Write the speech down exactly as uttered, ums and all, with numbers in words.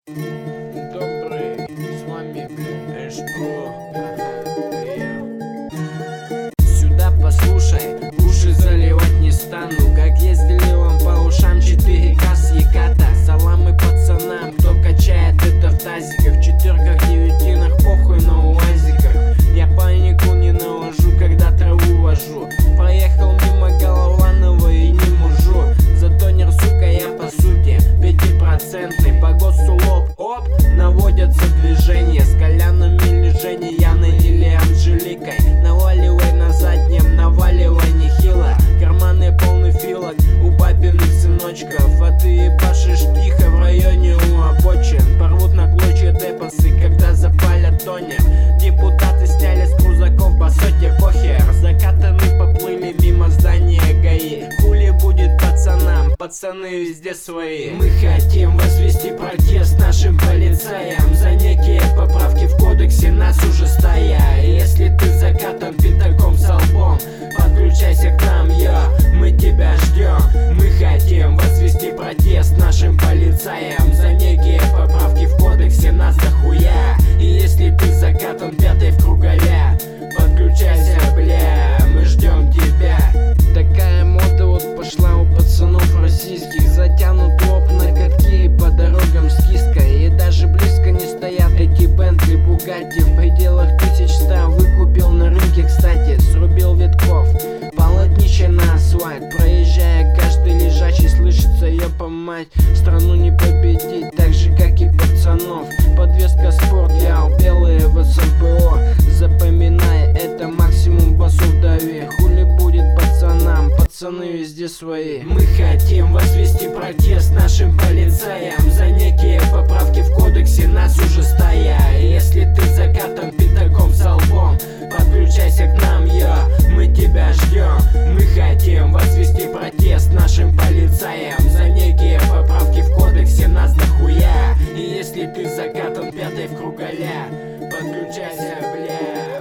Добрый, с вами Эшпро. Сюда послушай, уши заливать не стану. Как ездили вам по ушам четыре ка с Яката. Саламы пацанам, кто качает это в тазиках, четверках, девятинах, похуй на уазиках. Я панику не наложу, когда траву вожу. Проехал мимо Голованова и не мужу. Затонер, сука, я по сути пятипроцентный. По ГОСТу лоб, оп, наводятся движения. С Коляном или Женей, Яной или Анжеликой. Наваливай на заднем, наваливай нехило. Карманы полны филок у папиных сыночков. А ты ебашишь тихо в районе у обочин. Порвут на клочья депосы, когда запалят тонер. Депутаты сняли с крузаков басоте похер. Закатаны поплыли мимо здания ГАИ. Хули будет пацанам, пацаны везде свои. Мы хотим возвести протест нашим полицаям за некие поправки в кодексе, нас уже стая. Если ты закатан пятаком со лбом, подключайся к нам, я, мы тебя ждем. Мы хотим возвести протест нашим полицаям за некие поправки в кодексе, нас дохуя. И если ты закатан пятой в кругаля, подключайся, бля, мы ждем тебя. Такая мода вот пошла у пацанов российских. Затянут лоб на катки по дорогам с киской. И даже близко не стоят эти Бентли, Бугатти. В пределах тысяч ста выкупил на рынке, кстати. Срубил ветков, полотнище на асфальт. Проезжая, каждый лежачий слышится, ёпа мать. Страну не победить, так же как и пацанов. Подвеска спорт, я белые в СМПО. Запоминай, это максимум басов дави. Хули будет пацанам, пацаны везде свои. Мы хотим возвести протест нашим полицаям за некие поправки в кодексе, нас уже стая. Если ты закатан пятаком со лбом, подключайся к нам, я, мы тебя ждем. Мы хотим возвести протест нашим полицаям за некие поправки в кодексе, нас дохуя. И если ты закатан пятой в кругаля, подключайся, бля.